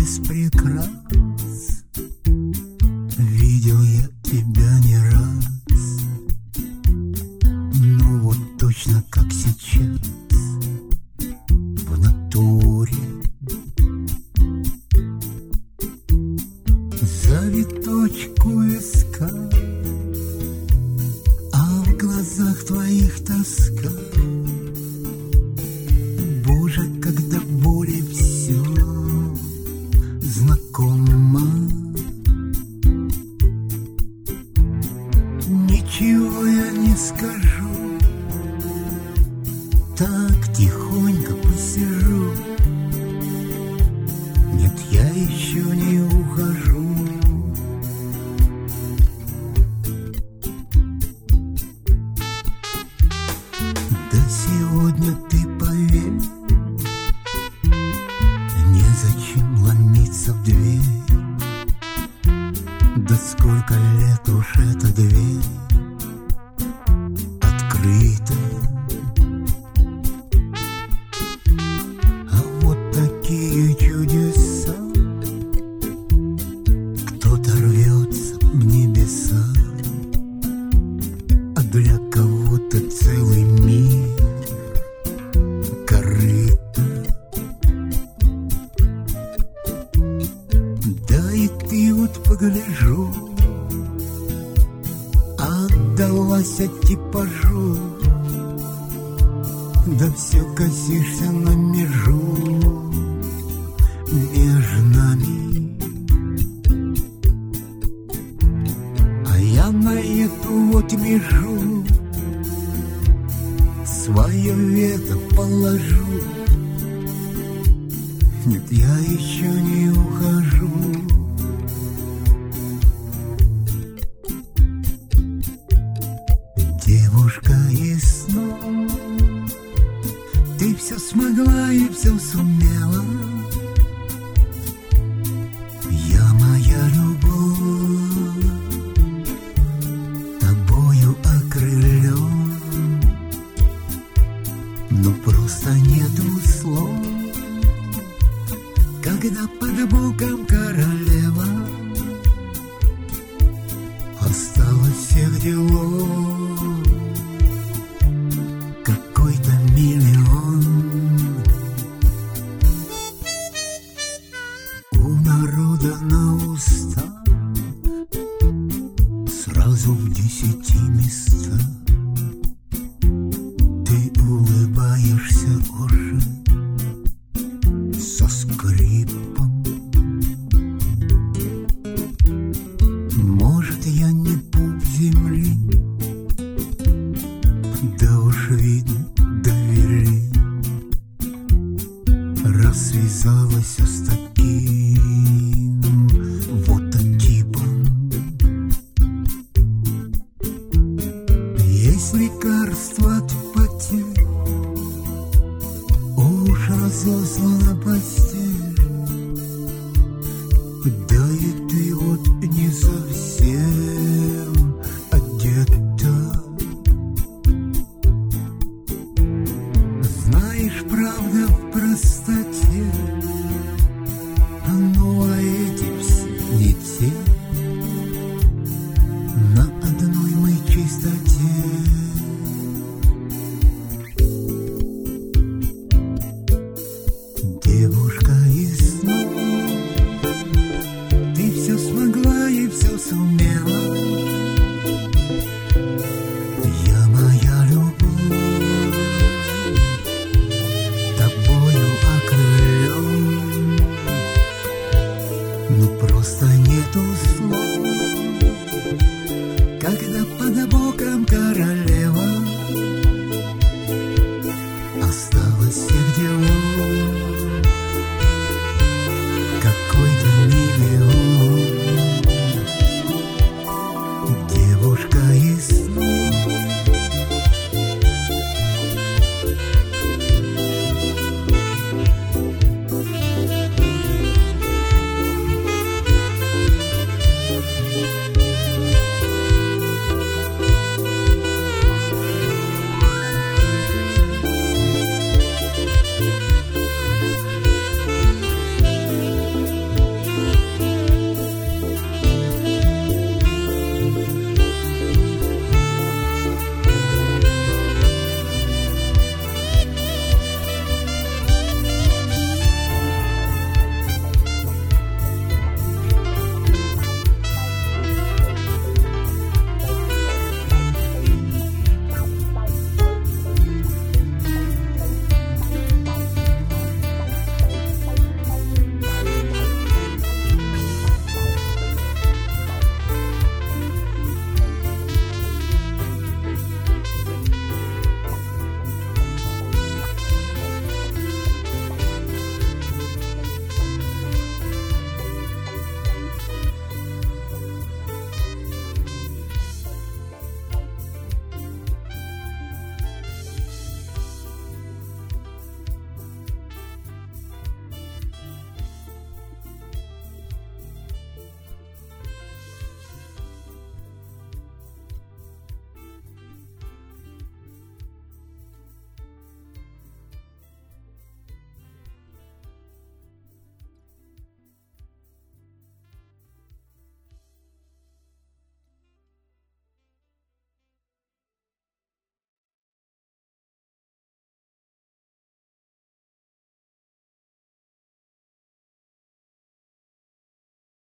без прикрас. Видел я тебя не раз, ну вот точно как сейчас, в натуре. Завиточку виска, а в глазах твоих тоска. Боже, когда более все знакомо. Ничего я не скажу, так тихонько посижу. Нет, я еще не ухожу. Да сегодня ты поверь, незачем ломиться в дверь. Да сколько лет уж эта дверь открыта. А вот такие чудеса, кто-то рвется в небеса, а для кого-то целый мир корыто. Да и ты вот погляжу, отдалась от типажу, да все косишься на межу между нами. А я на эту вот межу свое вето положу. Нет, я еще не ухожу. Девушка из снов, ты все смогла и все сумела. Я, моя любовь, тобою окрылен, но просто нету слов, когда под боком королева. Осталось всех делов какой-то миллион. У народа на уста сразу в 10 местах ты улыбаешься уже со скрипом. Может, я не пуп земли, да уж видно довели, раз связалась с таким вот типом. Есть лекарство от потерь, уж разослана постель. Да и ты вот не совсем одета. Знаешь, правда в простоте, ну а эти все не те. На одной мы чистоте. Девушка